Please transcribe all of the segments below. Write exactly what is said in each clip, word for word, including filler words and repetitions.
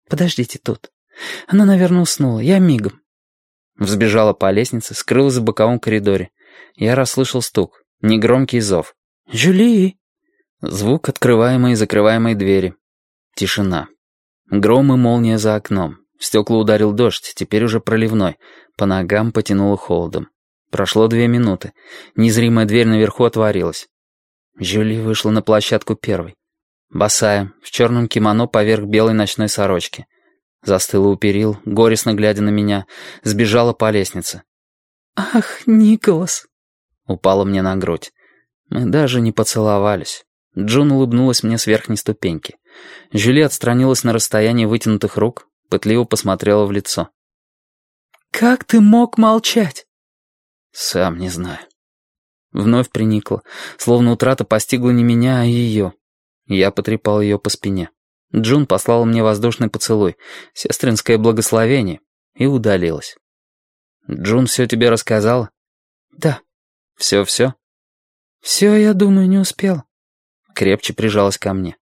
Подождите тут. Она, наверное, уснула. Я мигом». Взбежала по лестнице, скрылась в боковом коридоре. Я расслышал стук, негромкий зов. «Жюли!» Звук открываемой и закрываемой двери. Тишина. Гром и молния за окном. В стекла ударил дождь, теперь уже проливной. По ногам потянуло холодом. Прошло две минуты. Незримая дверь наверху отворилась. Жюли вышла на площадку первой. Босая, в черном кимоно поверх белой ночной сорочки. Застыла у перил, горестно глядя на меня, сбежала по лестнице. «Ах, Николас!» Упала мне на грудь. Мы даже не поцеловались. Джун улыбнулась мне с верхней ступеньки. Жюли отстранилась на расстоянии вытянутых рук, пытливо посмотрела в лицо. «Как ты мог молчать?» «Сам не знаю». Вновь приникла, словно утрата постигла не меня, а ее. Я потрепал ее по спине. Джун послала мне воздушный поцелуй, сестринское благословение, и удалилась. «Джун все тебе рассказала?» «Да». «Все-все?» «Все, я думаю, не успела». Крепче прижалась ко мне.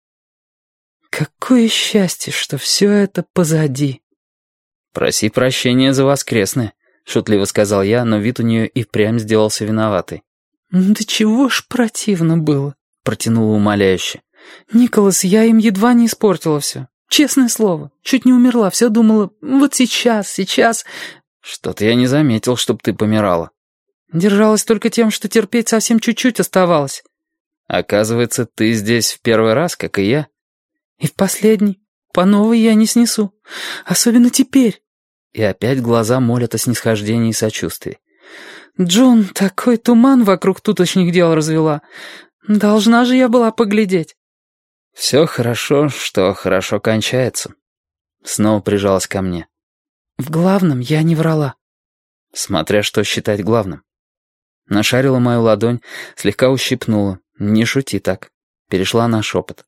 «Какое счастье, что все это позади». «Проси прощения за воскресное», — шутливо сказал я, но вид у нее и впрямь сделался виноватый. «Да чего ж противно было», — протянула умоляюще. «Николас, я им едва не испортила все. Честное слово, чуть не умерла, все думала, вот сейчас, сейчас...» «Что-то я не заметил, чтоб ты помирала». «Держалась только тем, что терпеть совсем чуть-чуть оставалось». «Оказывается, ты здесь в первый раз, как и я». «И в последний. По новой я не снесу. Особенно теперь». И опять глаза молят о снисхождении и сочувствии. «Джун, такой туман вокруг тутошних дел развела. Должна же я была поглядеть». «Все хорошо, что хорошо кончается». Снова прижалась ко мне. «В главном я не врала». «Смотря что считать главным». Нашарила мою ладонь, слегка ущипнула. «Не шути так». Перешла на шепот.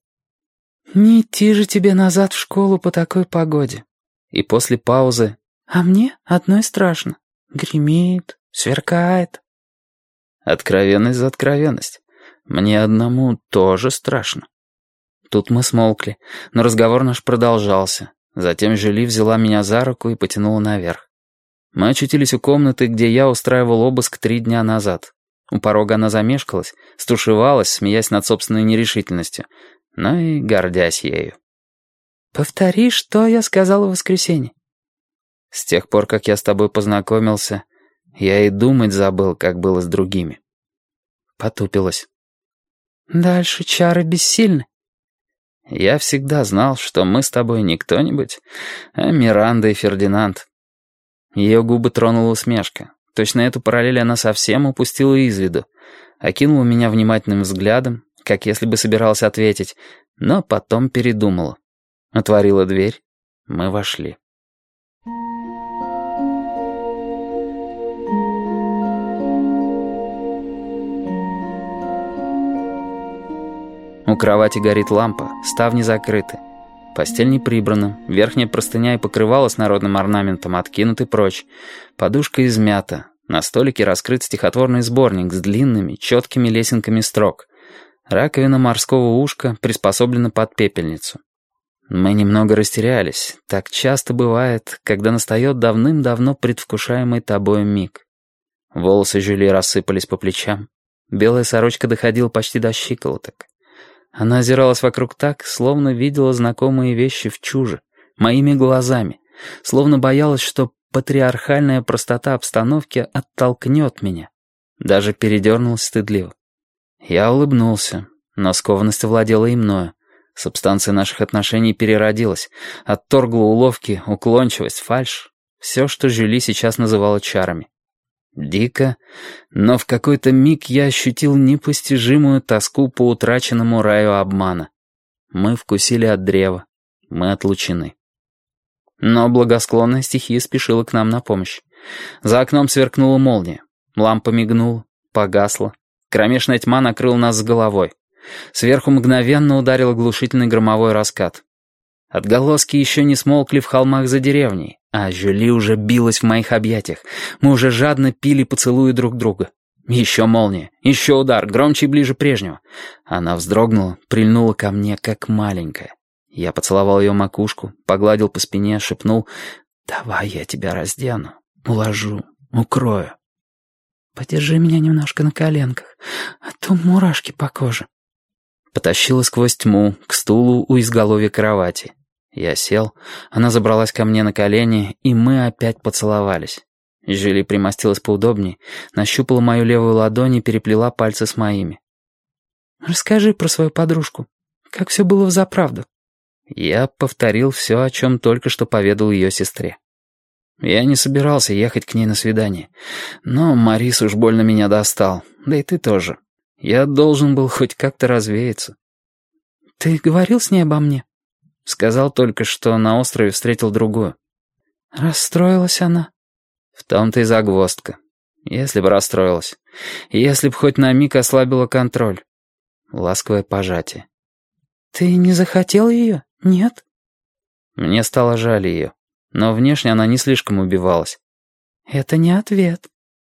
«Не идти же тебе назад в школу по такой погоде». И после паузы. «А мне одной страшно. Гремит, сверкает». Откровенность за откровенность. Мне одному тоже страшно. Тут мы смолкли, но разговор наш продолжался. Затем Жюли взяла меня за руку и потянула наверх. Мы очутились у комнаты, где я устраивал обыск три дня назад. У порога она замешкалась, стушевалась, смеясь над собственной нерешительностью, но и гордясь ею. «Повтори, что я сказала в воскресенье». «С тех пор, как я с тобой познакомился, я и думать забыл, как было с другими». Потупилась. «Дальше чары бессильны». «Я всегда знал, что мы с тобой не кто-нибудь, а Миранда и Фердинанд». Ее губы тронула усмешка. Точно эту параллель она совсем упустила из виду. Окинула меня внимательным взглядом, как если бы собиралась ответить, но потом передумала. Отворила дверь. Мы вошли. У кровати горит лампа, ставни закрыты. Постель не прибрана, верхняя простыня и покрывало с народным орнаментом откинуты прочь. Подушка измята. На столике раскрыт стихотворный сборник с длинными, четкими лесенками строк. Раковина морского ушка приспособлена под пепельницу. Мы немного растерялись. Так часто бывает, когда настает давным-давно предвкушаемый тобою миг. Волосы Жюли рассыпались по плечам. Белая сорочка доходила почти до щиколоток. Она озиралась вокруг так, словно видела знакомые вещи в чуже, моими глазами, словно боялась, что патриархальная простота обстановки оттолкнет меня. Даже передернулась стыдливо. Я улыбнулся, но скованность овладела и мною. Субстанция наших отношений переродилась, отторгла уловки, уклончивость, фальшь. Все, что Жюли сейчас называла чарами. Дико, но в какой-то миг я ощутил непостижимую тоску по утраченному раю обмана. Мы вкусили от древа, мы отлучены. Но благосклонная стихия спешила к нам на помощь. За окном сверкнула молния. Лампа мигнула, погасла. Кромешная тьма накрыла нас с головой. Сверху мгновенно ударил оглушительный громовой раскат. Отголоски еще не смолкли в холмах за деревней, а Жюли уже билась в моих объятиях. Мы уже жадно пили поцелуи друг друга. Еще молния, еще удар, громче и ближе прежнего. Она вздрогнула, прильнула ко мне, как маленькая. Я поцеловал ее макушку, погладил по спине, шепнул: «Давай я тебя раздену, уложу, укрою. Подержи меня немножко на коленках, а то мурашки по коже». Потащила сквозь тьму к стулу у изголовья кровати. Я сел, она забралась ко мне на колени, и мы опять поцеловались. Жюли примостилась поудобнее, нащупала мою левую ладонь и переплела пальцы с моими. «Расскажи про свою подружку. Как все было взаправду?» Я повторил все, о чем только что поведал ее сестре. Я не собирался ехать к ней на свидание, но Марис уж больно меня достал, да и ты тоже. Я должен был хоть как-то развеяться. «Ты говорил с ней обо мне?» «Сказал только, что на острове встретил другую». «Расстроилась она?» «В том-то и загвоздка. Если бы расстроилась. Если бы хоть на миг ослабила контроль». Ласковое пожатие. «Ты не захотел ее? Нет?» Мне стало жаль ее, но внешне она не слишком убивалась. «Это не ответ».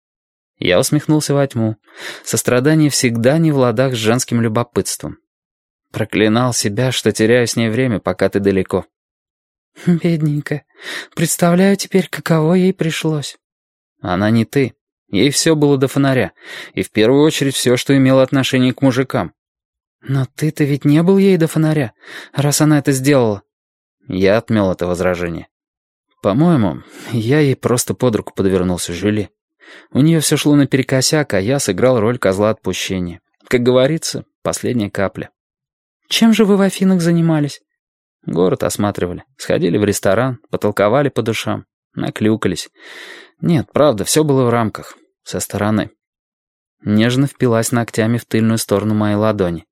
Я усмехнулся во тьму. Сострадание всегда не в ладах с женским любопытством. Проклинал себя, что теряю с ней время, пока ты далеко. «Бедненькая. Представляю теперь, каково ей пришлось». «Она не ты. Ей все было до фонаря. И в первую очередь все, что имело отношение к мужикам». «Но ты-то ведь не был ей до фонаря, раз она это сделала». Я отмел это возражение. «По-моему, я ей просто под руку подвернулся, Жюли. У нее все шло наперекосяк, а я сыграл роль козла отпущения. Как говорится, последняя капля». «Чем же вы в Афинах занимались?» «Город осматривали. Сходили в ресторан, потолковали по душам, наклюкались. Нет, правда, все было в рамках, со стороны». Нежно впилась ногтями в тыльную сторону моей ладони.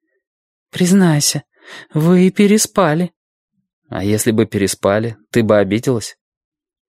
«Признайся, вы и переспали». «А если бы переспали, ты бы обиделась?»